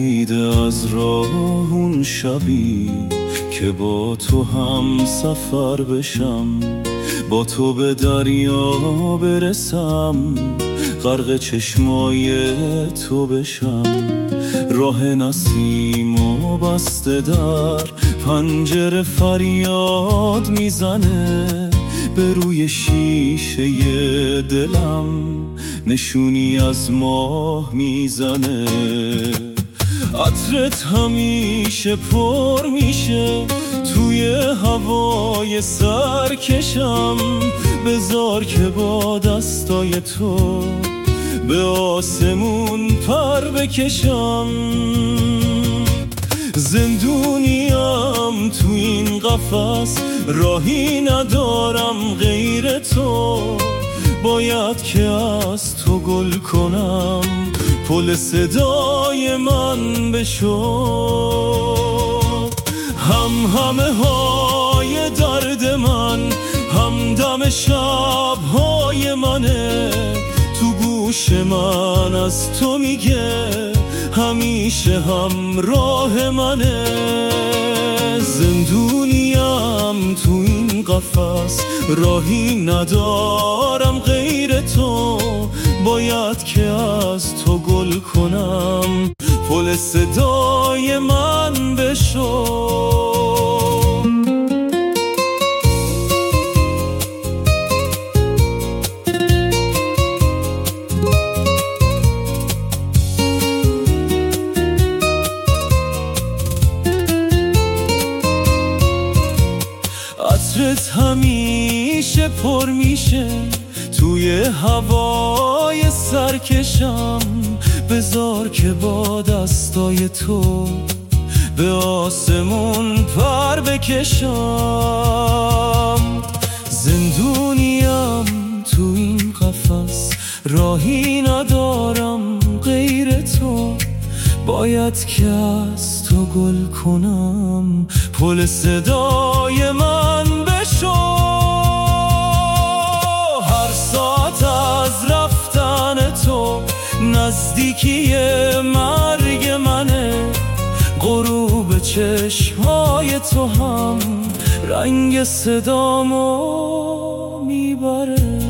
رسیده از راه اون شبی که با تو هم سفر بشم، با تو به دریا برسم، غرق چشمای تو بشم. راه نسیم و بسته در پنجره فریاد میزنه، به روی شیشه دلم نشونی از ماه میزنه. عطرت همیشه پر میشه توی هوای سرکشم، بذار که با دستای تو به آسمون پر بکشم. زندونیم تو این قفس، راهی ندارم غیر تو، باید که از تو گل کنم، پل صدای من بشو. همه های درد من همدم شبهای منه، تو گوش من از تو میگه همیشه همراه منه. زندونیم تو این قفس، راهی ندارم غیر تو، باید که از تو گل کنم، پل صدای من بشو. عطرت همیشه پر میشه توی هوای سرکشم، بذار که با دستای تو به آسمون پر بکشم. زندونیم تو این قفس، راهی ندارم غیر تو، باید که از تو گل کنم، پل صدای من بشو. هر ساعت از رفتن تو نزدیکی مرگ منه، غروب چشمای تو هم رنگ صدامو میبره.